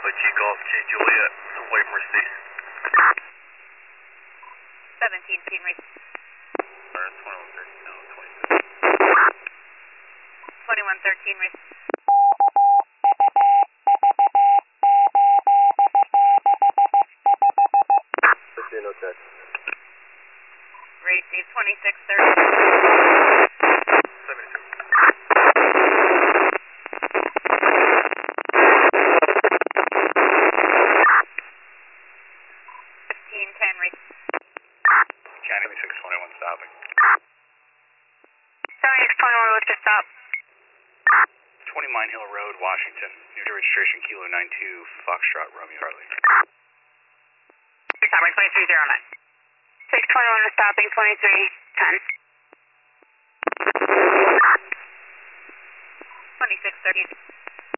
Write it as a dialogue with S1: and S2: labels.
S1: Papa G Golf J Juliet, away from Mercedes.
S2: 17 team race.
S1: 2113, no,
S2: 2113 race.
S1: no check.
S2: Receive 2630.
S1: 72.
S2: 1510 race.
S1: County 621 stopping.
S2: 7621 with the stop.
S1: 20 Mine Hill Road, Washington. New to registration Kilo 92, Foxtrot, Romeo Harley.
S2: Stopping 2309. 621 is stopping 2310. 2630.